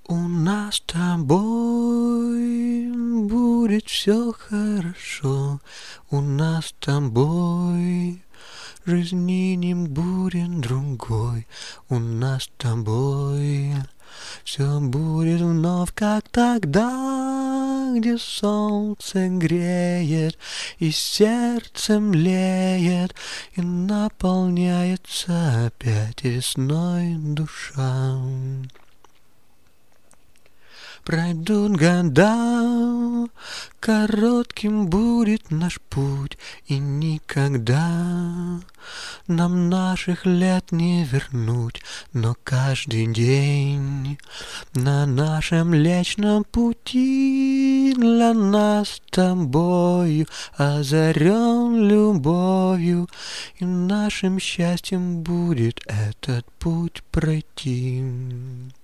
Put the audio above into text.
У нас с тобой будет все хорошо. У нас с тобой жизни не будет другой. У нас с тобой все будет вновь, как тогда, где солнце греет и сердце млеет, и наполняется опять весной душа. Пройдут года, коротким будет наш путь, и никогда нам наших лет не вернуть. Но каждый день на нашем Млечном Пути для нас с тобою озарен любовью, и нашим счастьем будет этот путь пройти.